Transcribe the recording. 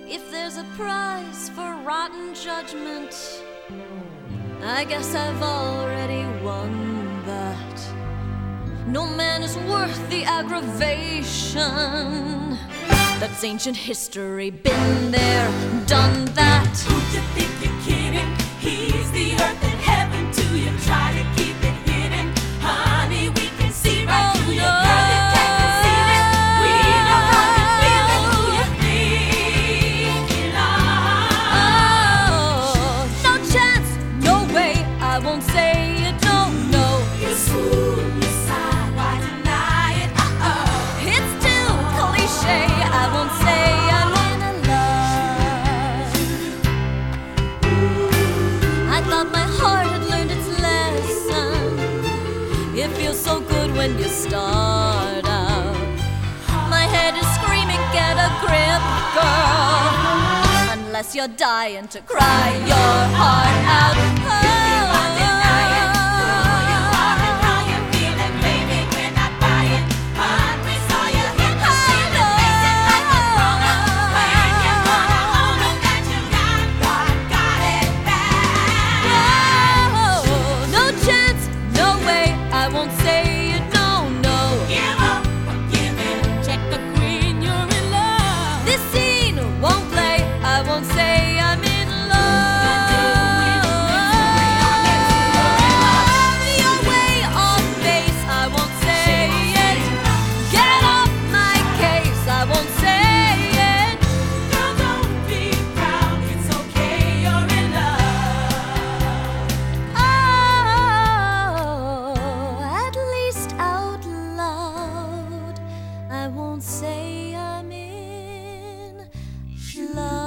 If there's a prize for rotten judgment, I guess I've already won that. No man is worth the aggravation. That's ancient history, been there, done that. Who you think you're kidding? He's the earth and heaven to you. Try to keep it hidden, honey. We can see right through you, girl. You can't conceal it. We know how you're feeling. Who you thinking of? No chance, no way. I won't say you don't know. You swoon, you sigh, why deny it? It's too cliche. I won't say I'm in a love. I thought my heart had learned its lesson. It feels so good when you start out. My head is screaming, get a grip, girl. Unless you're dying to cry your heart out. No chance, no way. I won't say you don't know. Give up or give in. Check the green, you're in love. This scene won't play. I won't say I'm in love. Your way off base. I won't say it. Get off my case. I won't say it. Girl, don't be proud. It's okay, you're in love. Oh, at least out loud, I won't say I'm in love.